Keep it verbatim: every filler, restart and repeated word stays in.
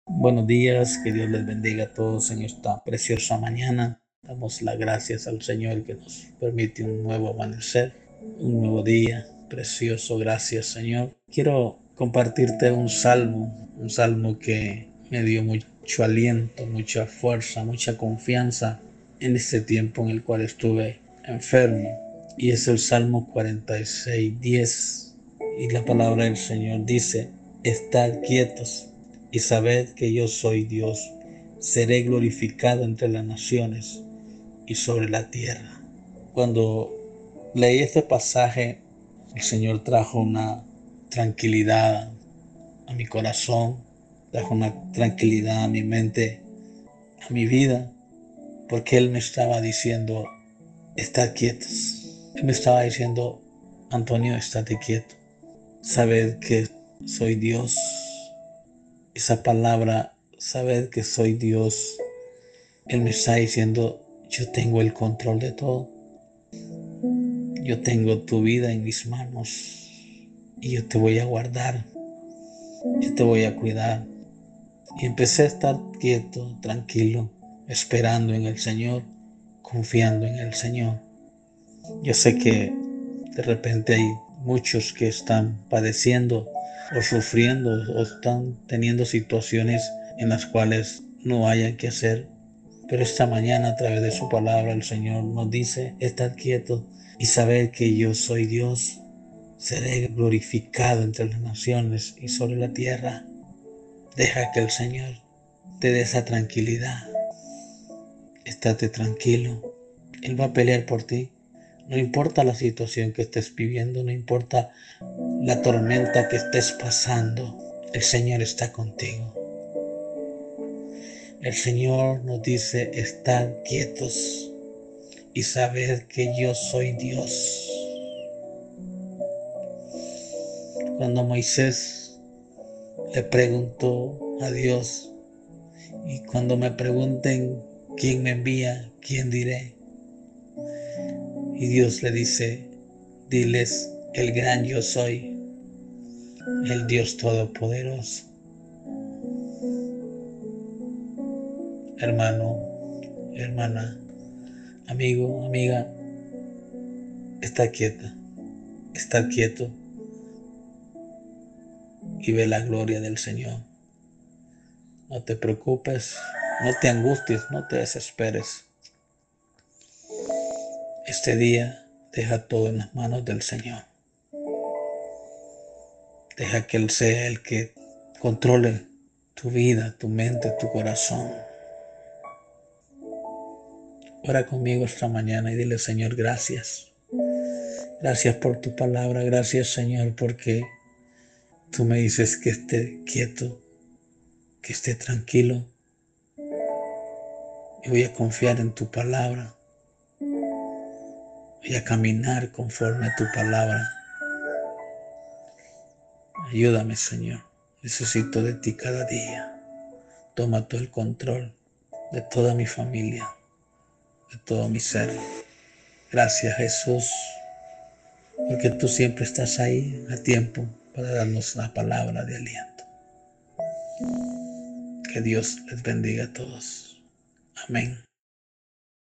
Buenos días, que Dios les bendiga a todos en esta preciosa mañana. Damos las gracias al Señor que nos permite un nuevo amanecer, un nuevo día precioso. Gracias, Señor. Quiero compartirte un salmo, un salmo que me dio mucho aliento, mucha fuerza, mucha confianza en este tiempo en el cual estuve enfermo. Y es el Salmo cuarenta y seis, diez. Y la palabra del Señor dice: estad quietos y sabed que yo soy Dios. Seré glorificado entre las naciones y sobre la tierra. Cuando leí este pasaje, el Señor trajo una tranquilidad a mi corazón, trajo una tranquilidad a mi mente, a mi vida, porque Él me estaba diciendo: estad quietos. Él me estaba diciendo: Antonio, estate quieto. Sabed que soy Dios. Esa palabra, saber que soy Dios, Él me está diciendo: yo tengo el control de todo. Yo tengo tu vida en mis manos y yo te voy a guardar. Yo te voy a cuidar. Y empecé a estar quieto, tranquilo, esperando en el Señor, confiando en el Señor. Yo sé que de repente hay muchos que están padeciendo o sufriendo o están teniendo situaciones en las cuales no hayan que hacer. Pero esta mañana, a través de su palabra, el Señor nos dice: estad quietos y sabed que yo soy Dios. Seré glorificado entre las naciones y sobre la tierra. Deja que el Señor te dé esa tranquilidad. Estate tranquilo. Él va a pelear por ti. No importa la situación que estés viviendo, no importa la tormenta que estés pasando, el Señor está contigo. El Señor nos dice: estad quietos y sabed que yo soy Dios. Cuando Moisés le preguntó a Dios: y cuando me pregunten quién me envía, ¿quién diré? Y Dios le dice: diles, el gran yo soy, el Dios todopoderoso. Hermano, hermana, amigo, amiga, está quieta, está quieto y ve la gloria del Señor. No te preocupes, no te angusties, no te desesperes. Este día deja todo en las manos del Señor. Deja que Él sea el que controle tu vida, tu mente, tu corazón. Ora conmigo esta mañana y dile: Señor, gracias. Gracias por tu palabra. Gracias, Señor, porque tú me dices que esté quieto, que esté tranquilo. Y voy a confiar en tu palabra. Voy a caminar conforme a tu palabra. Ayúdame, Señor. Necesito de ti cada día. Toma todo el control de toda mi familia, de todo mi ser. Gracias, Jesús, porque tú siempre estás ahí a tiempo para darnos la palabra de aliento. Que Dios les bendiga a todos. Amén.